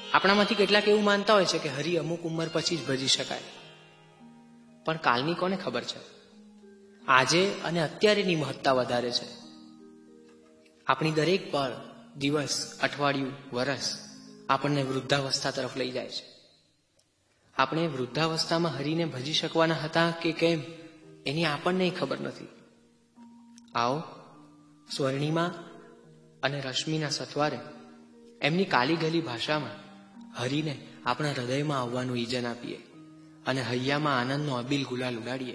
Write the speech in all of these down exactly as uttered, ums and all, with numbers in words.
આપણામાંથી કેટલાક એવું માનતા હોય છે કે હરિ અમુક ઉંમર પછી જ ભજી શકાય, પણ કાલની કોને ખબર છે? આજે અને અત્યારેની મહત્તા વધારે છે. આપણી દરેક પળ, દિવસ, અઠવાડિયું, વરસ આપણને વૃદ્ધાવસ્થા તરફ લઈ જાય છે. આપણે વૃદ્ધાવસ્થામાં હરિને ભજી શકવાના હતા કે કેમ એની આપણને ખબર નથી. આવો સ્વર્ણિમા અને રશ્મિના સથવારે એમની કાલી ગલી ભાષામાં હરિને આપણા હૃદયમાં આવવાનું ઈજન આપીએ અને હૈયામાં આનંદનો અબીલ ગુલાલ ઉડાડીએ.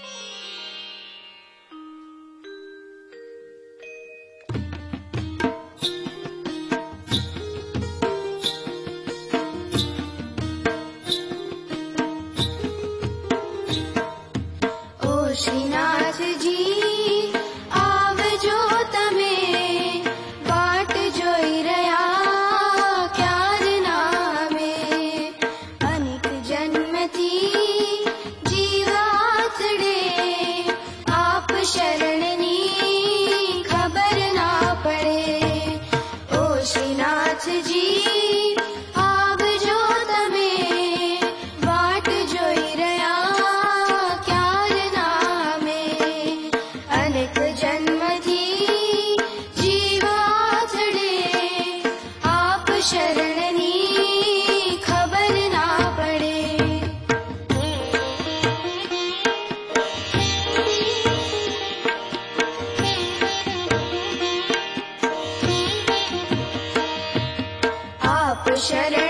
શ્રીનાથજી આવજો તમે, વાટ જોઈ રહ્યા ક્યારના અમે. અનેક જન્મથી જીવાથડે આપ શરણની ખબર ના પડે. ઓ શ્રીનાથજી આવજો તમે, વાટ જોઈ શરણની ખબર ના પડે. આપ શરણ